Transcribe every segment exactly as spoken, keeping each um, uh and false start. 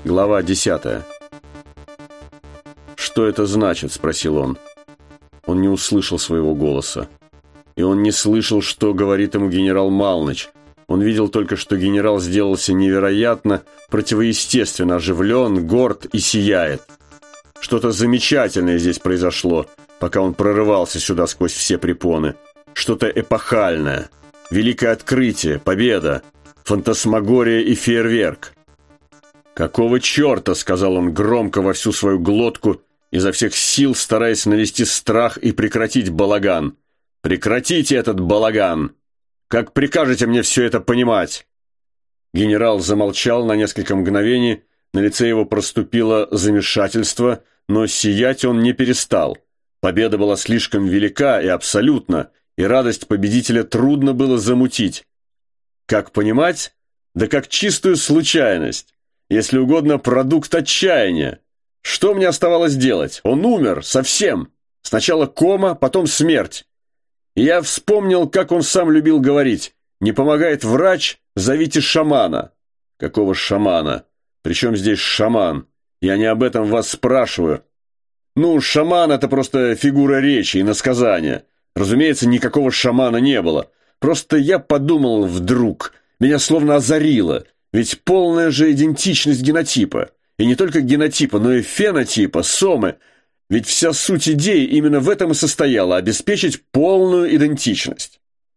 Глава десятая. «Что это значит?» – спросил он. Он не услышал своего голоса. И он не слышал, что говорит ему генерал Малныч. Он видел только, что генерал сделался невероятно, противоестественно оживлен, горд и сияет. Что-то замечательное здесь произошло, пока он прорывался сюда сквозь все препоны. Что-то эпохальное. Великое открытие, победа, фантасмагория и фейерверк. «Какого черта?» – сказал он громко во всю свою глотку, изо всех сил стараясь навести страх и прекратить балаган. «Прекратите этот балаган! Как прикажете мне все это понимать?» Генерал замолчал на несколько мгновений, на лице его проступило замешательство, но сиять он не перестал. Победа была слишком велика и абсолютна, и радость победителя трудно было замутить. Как понимать? Да как чистую случайность. Если угодно, продукт отчаяния. Что мне оставалось делать? Он умер, совсем. Сначала кома, потом смерть. И я вспомнил, как он сам любил говорить. Не помогает врач, зовите шамана. Какого шамана? Причем здесь шаман? Я не об этом вас спрашиваю. Ну, шаман – это просто фигура речи и насказания. Разумеется, никакого шамана не было. Просто я подумал вдруг, меня словно озарило. Ведь полная же идентичность генотипа. И не только генотипа, но и фенотипа, сомы. Ведь вся суть идеи именно в этом и состояла – обеспечить полную идентичность.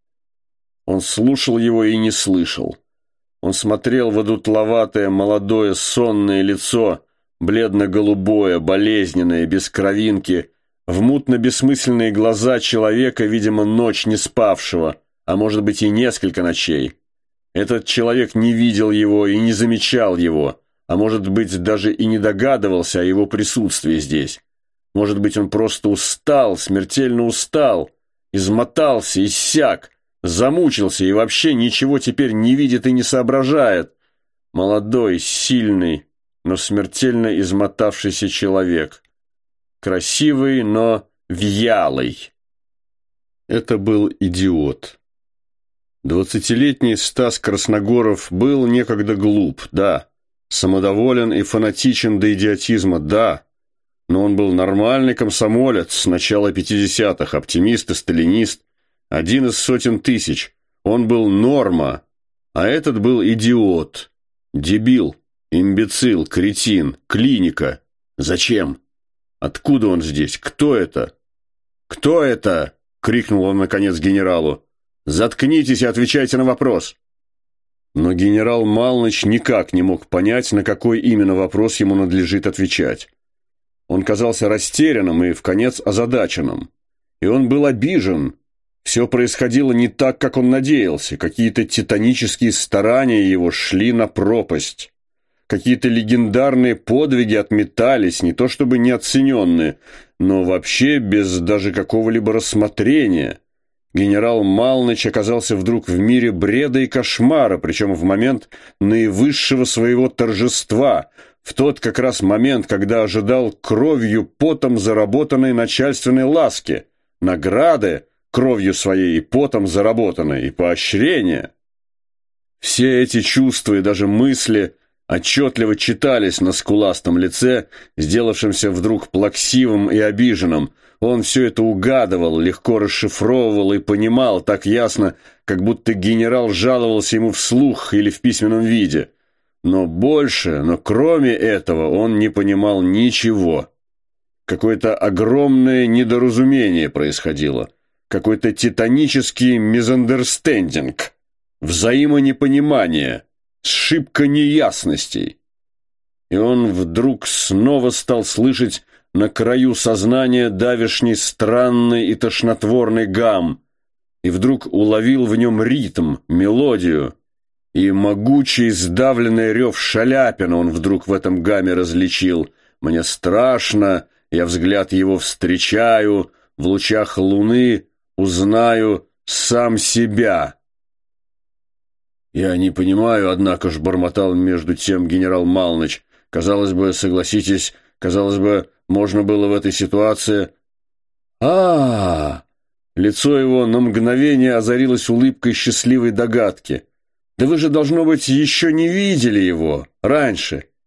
Он слушал его и не слышал. Он смотрел в одутловатое, молодое, сонное лицо, бледно-голубое, болезненное, без кровинки, в мутно-бессмысленные глаза человека, видимо, ночь не спавшего, а может быть и несколько ночей. Этот человек не видел его и не замечал его, а может быть даже и не догадывался о его присутствии здесь. Может быть, он просто устал, смертельно устал, измотался, иссяк, замучился и вообще ничего теперь не видит и не соображает. Молодой, сильный, но смертельно измотавшийся человек. Красивый, но вялый. Это был идиот. Двадцатилетний Стас Красногоров был некогда глуп, да, самодоволен и фанатичен до идиотизма, да, но он был нормальный комсомолец с начала пятидесятых, оптимист и сталинист, один из сотен тысяч. Он был норма, а этот был идиот, дебил, имбецил, кретин, клиника. Зачем? Откуда он здесь? Кто это? «Кто это?» — крикнул он, наконец, генералу. «Заткнитесь и отвечайте на вопрос». Но генерал Малныч никак не мог понять, на какой именно вопрос ему надлежит отвечать. Он казался растерянным и, вконец, озадаченным. И он был обижен. Все происходило не так, как он надеялся. Какие-то титанические старания его шли на пропасть. Какие-то легендарные подвиги отметались, не то чтобы неоцененные, но вообще без даже какого-либо рассмотрения. Генерал Малныч оказался вдруг в мире бреда и кошмара, причем в момент наивысшего своего торжества, в тот как раз момент, когда ожидал кровью, потом заработанной начальственной ласки, награды кровью своей и потом заработанной, и поощрения. Все эти чувства и даже мысли отчетливо читались на скуластом лице, сделавшемся вдруг плаксивым и обиженным. Он все это угадывал, легко расшифровывал и понимал так ясно, как будто генерал жаловался ему вслух или в письменном виде. Но больше, но кроме этого он не понимал ничего. Какое-то огромное недоразумение происходило, какой-то титанический мизандерстендинг, взаимонепонимание, сшибка неясностей. И он вдруг снова стал слышать на краю сознания давешний странный и тошнотворный гам, и вдруг уловил в нем ритм, мелодию, и могучий сдавленный рев Шаляпина он вдруг в этом гамме различил. «Мне страшно, я взгляд его встречаю, в лучах луны узнаю сам себя». «Я не понимаю, однако ж», — бормотал между тем генерал Малныч. «Казалось бы, согласитесь, казалось бы, можно было в этой ситуации...» а, -а, -а Лицо его на мгновение озарилось улыбкой счастливой догадки. «Да вы же, должно быть, еще не видели его раньше.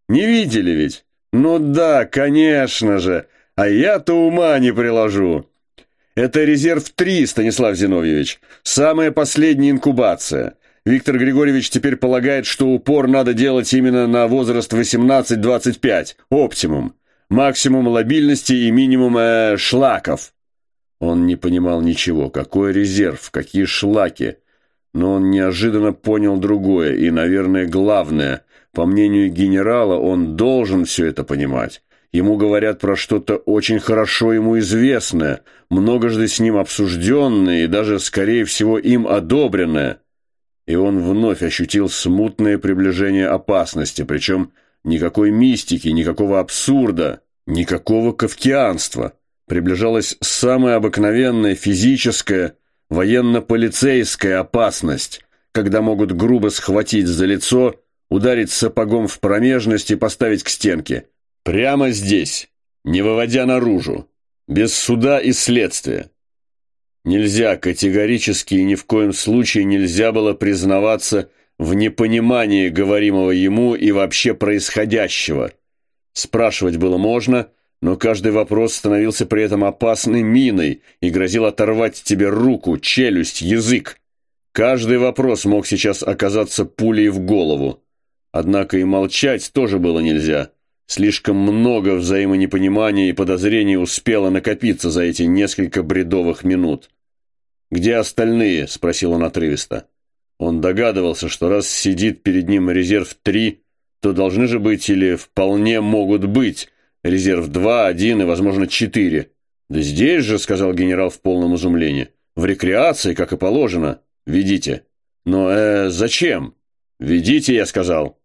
Не видели ведь? Ну да, конечно же. А я-то ума не приложу. Это резерв три, Станислав Зиновьевич. Самая последняя инкубация. Виктор Григорьевич теперь полагает, что упор надо делать именно на возраст восемнадцать двадцать пять. Оптимум. Максимум лобильности и минимум э, шлаков. Он не понимал ничего. Какой резерв? Какие шлаки? Но он неожиданно понял другое. И, наверное, главное. По мнению генерала, он должен все это понимать. Ему говорят про что-то очень хорошо ему известное, многожды с ним обсужденное и даже, скорее всего, им одобренное. И он вновь ощутил смутное приближение опасности, причем никакой мистики, никакого абсурда, никакого кафкианства. Приближалась самая обыкновенная физическая, военно-полицейская опасность, когда могут грубо схватить за лицо, ударить сапогом в промежность и поставить к стенке. Прямо здесь, не выводя наружу, без суда и следствия. Нельзя, категорически и ни в коем случае нельзя было признаваться в непонимании говоримого ему и вообще происходящего. Спрашивать было можно, но каждый вопрос становился при этом опасной миной и грозил оторвать тебе руку, челюсть, язык. Каждый вопрос мог сейчас оказаться пулей в голову. Однако и молчать тоже было нельзя. Слишком много взаимонепонимания и подозрений успело накопиться за эти несколько бредовых минут. «Где остальные?» – спросил он отрывисто. Он догадывался, что раз сидит перед ним резерв три, то должны же быть или вполне могут быть резерв два, один и, возможно, четыре. «Да здесь же», – сказал генерал в полном изумлении, – «в рекреации, как и положено. Ведите». «Но, э, зачем?» «Ведите», – я сказал.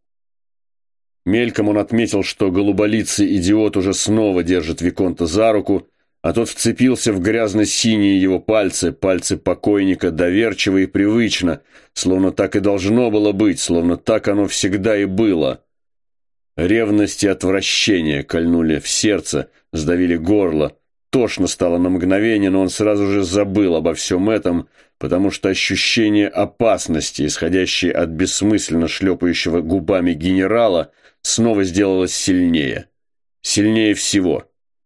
Мельком он отметил, что голуболицый идиот уже снова держит Виконта за руку, а тот вцепился в грязно-синие его пальцы, пальцы покойника, доверчиво и привычно, словно так и должно было быть, словно так оно всегда и было. Ревность и отвращение кольнули в сердце, сдавили горло. Тошно стало на мгновение, но он сразу же забыл обо всем этом, потому что ощущение опасности, исходящее от бессмысленно шлепающего губами генерала, снова сделалось сильнее. Сильнее всего.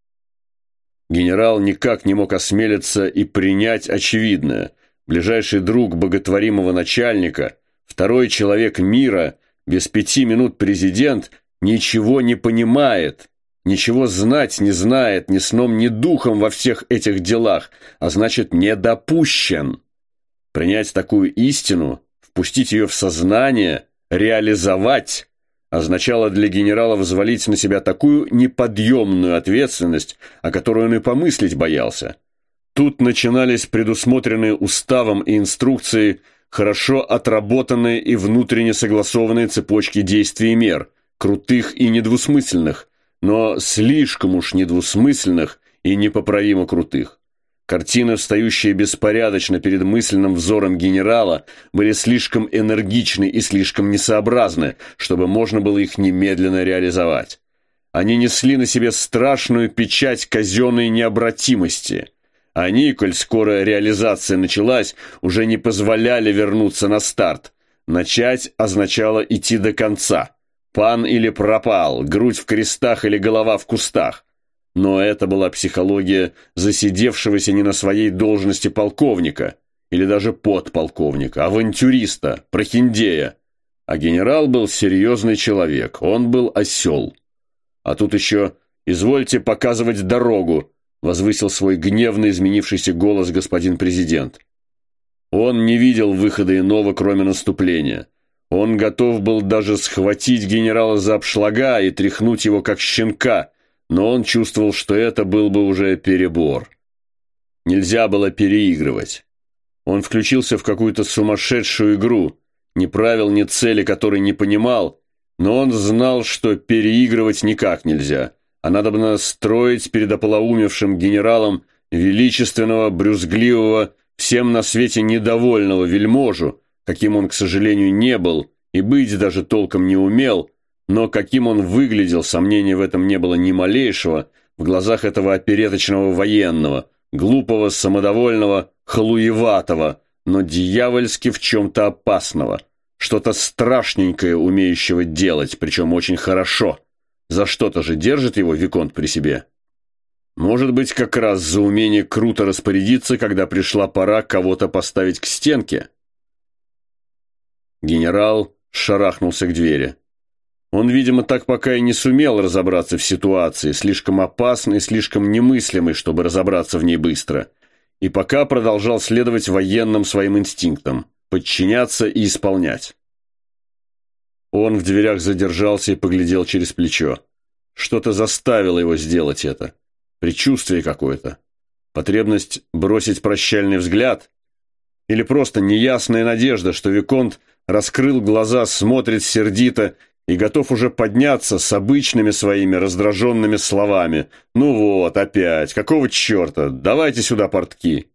Генерал никак не мог осмелиться и принять очевидное. Ближайший друг боготворимого начальника, второй человек мира, без пяти минут президент, ничего не понимает, ничего знать не знает ни сном, ни духом во всех этих делах, а значит, не допущен. Принять такую истину, впустить ее в сознание, реализовать – означало для генерала взвалить на себя такую неподъемную ответственность, о которой он и помыслить боялся. Тут начинались предусмотренные уставом и инструкцией хорошо отработанные и внутренне согласованные цепочки действий и мер, крутых и недвусмысленных, но слишком уж недвусмысленных и непоправимо крутых. Картины, встающие беспорядочно перед мысленным взором генерала, были слишком энергичны и слишком несообразны, чтобы можно было их немедленно реализовать. Они несли на себе страшную печать казенной необратимости. Они, коль скоро реализация началась, уже не позволяли вернуться на старт. Начать означало идти до конца. Пан или пропал, грудь в крестах или голова в кустах. Но это была психология засидевшегося не на своей должности полковника или даже подполковника, авантюриста, прохиндея. А генерал был серьезный человек, он был осел. А тут еще «извольте показывать дорогу», возвысил свой гневно изменившийся голос господин президент. Он не видел выхода иного, кроме наступления. Он готов был даже схватить генерала за обшлага и тряхнуть его, как щенка, но он чувствовал, что это был бы уже перебор. Нельзя было переигрывать. Он включился в какую-то сумасшедшую игру, ни правил, ни цели, которой не понимал, но он знал, что переигрывать никак нельзя, а надо бы строить перед ополоумевшим генералом величественного, брюзгливого, всем на свете недовольного вельможу, каким он, к сожалению, не был и быть даже толком не умел, но каким он выглядел, сомнения в этом не было ни малейшего, в глазах этого опереточного военного, глупого, самодовольного, халуеватого, но дьявольски в чем-то опасного, что-то страшненькое умеющего делать, причем очень хорошо. За что-то же держит его виконт при себе. Может быть, как раз за умение круто распорядиться, когда пришла пора кого-то поставить к стенке? Генерал шарахнулся к двери. Он, видимо, так пока и не сумел разобраться в ситуации, слишком опасной, слишком немыслимой, чтобы разобраться в ней быстро, и пока продолжал следовать военным своим инстинктам, подчиняться и исполнять. Он в дверях задержался и поглядел через плечо. Что-то заставило его сделать это. Предчувствие какое-то. Потребность бросить прощальный взгляд? Или просто неясная надежда, что виконт раскрыл глаза, смотрит сердито и готов уже подняться с обычными своими раздраженными словами. «Ну вот, опять, какого черта? Давайте сюда портки!»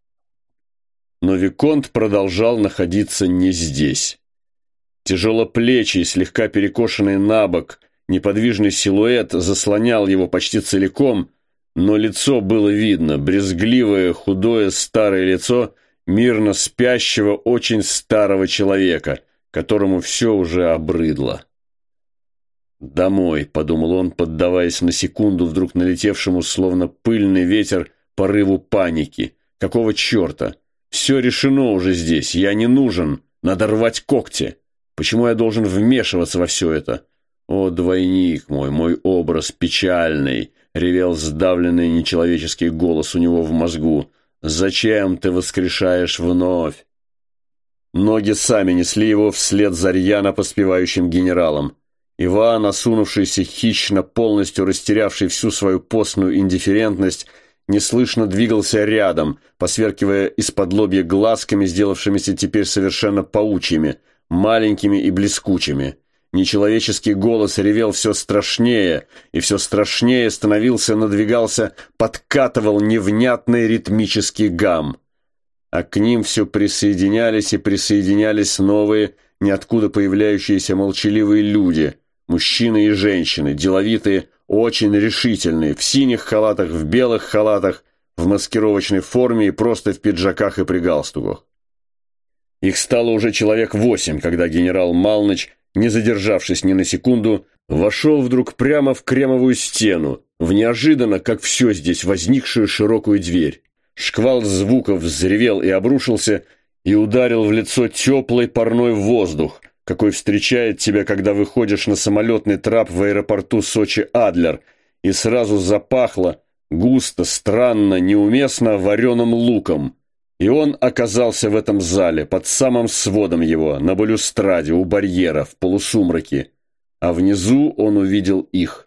Но виконт продолжал находиться не здесь. Тяжелоплечий, слегка перекошенный набок, неподвижный силуэт заслонял его почти целиком, но лицо было видно, брезгливое, худое, старое лицо мирно спящего, очень старого человека, которому все уже обрыдло. «Домой», — подумал он, поддаваясь на секунду вдруг налетевшему, словно пыльный ветер, порыву паники. «Какого черта? Все решено уже здесь, я не нужен, надо рвать когти. Почему я должен вмешиваться во все это? О, двойник мой, мой образ печальный!» — ревел сдавленный нечеловеческий голос у него в мозгу. «Зачем ты воскрешаешь вновь?» Ноги сами несли его вслед за рьяно поспевающим генералом. Иван, осунувшийся хищно, полностью растерявший всю свою постную индифферентность, неслышно двигался рядом, посверкивая из-под лобья глазками, сделавшимися теперь совершенно паучьими, маленькими и блескучими. Нечеловеческий голос ревел все страшнее, и все страшнее становился, надвигался, подкатывал невнятный ритмический гам. А к ним все присоединялись и присоединялись новые, ниоткуда появляющиеся молчаливые люди, мужчины и женщины, деловитые, очень решительные, в синих халатах, в белых халатах, в маскировочной форме и просто в пиджаках и при галстуках. Их стало уже человек восемь, когда генерал Малныч, не задержавшись ни на секунду, вошел вдруг прямо в кремовую стену, в неожиданно, как все здесь, возникшую широкую дверь. Шквал звуков взревел и обрушился, и ударил в лицо теплый парной воздух, какой встречает тебя, когда выходишь на самолетный трап в аэропорту Сочи-Адлер, и сразу запахло густо, странно, неуместно вареным луком. И он оказался в этом зале, под самым сводом его, на балюстраде, у барьера, в полусумраке. А внизу он увидел их.